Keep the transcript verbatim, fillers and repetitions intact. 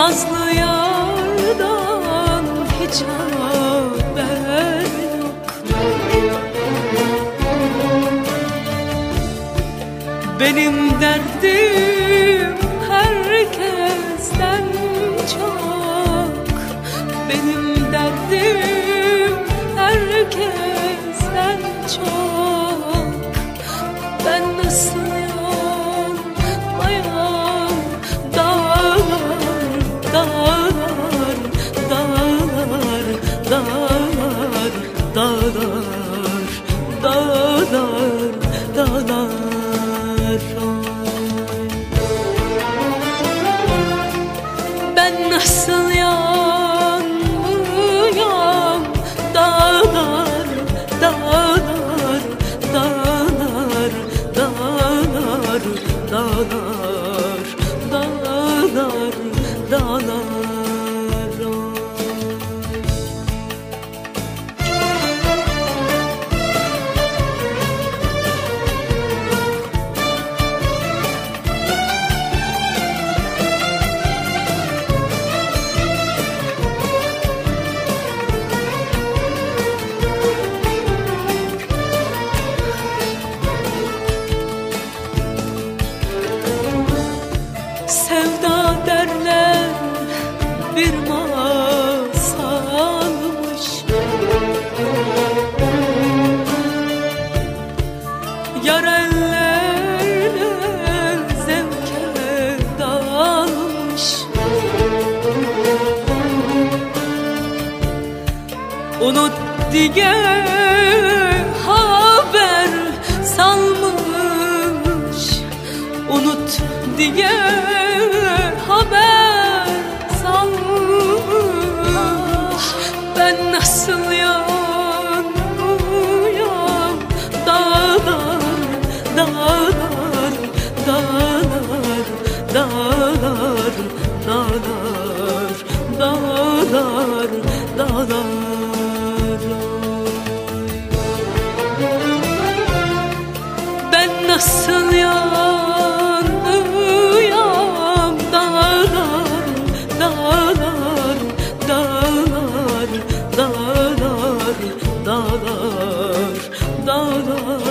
Nazlı yardan hiç haber yok. Benim derdim herkesten çok. Benim derdim herkesten çok. Ben nasıl yanmayam dağlar, dağlar, dağlar, dağlar, dağlar, dağlar, dağlar. Ben nasıl yanmayam dağlar, dağlar, dağlar, dağlar, dağlar, dağlar, dağlar. Sevda derler bir masalmış, yar ellerle zevke dalmış. Unut diye haber salmış, unut diye haber salmış. Ben nasıl yanmayam dağlar, dağlar, dağlar, dağlar, dağlar, dağlar, dağlar. Ben nasıl yanmayam dağlar, dağlar, dağlar, dağlar, dağlar, dağlar.